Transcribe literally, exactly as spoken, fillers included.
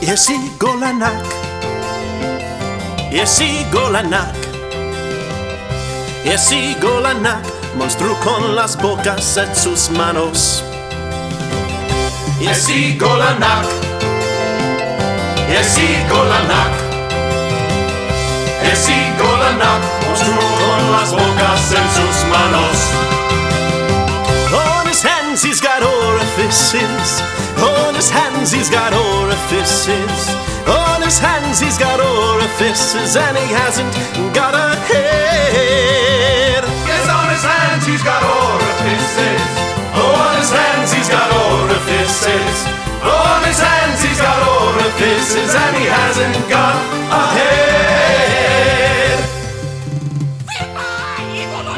Esi Golanak, Esi Golanak, Esi Golanak, monstruo con las bocas en sus manos. Esi Golanak, Esi Golanak, Esi Golanak, monstruo con las bocas en sus manos. On his hands he's got orifices. On his hands he's got orifices. On his hands he's got orifices, and he hasn't got a head. Yes, on his hands he's got orifices. Oh, on his hands he's got orifices. Oh, on his hands he's got orifices, and he hasn't got a head.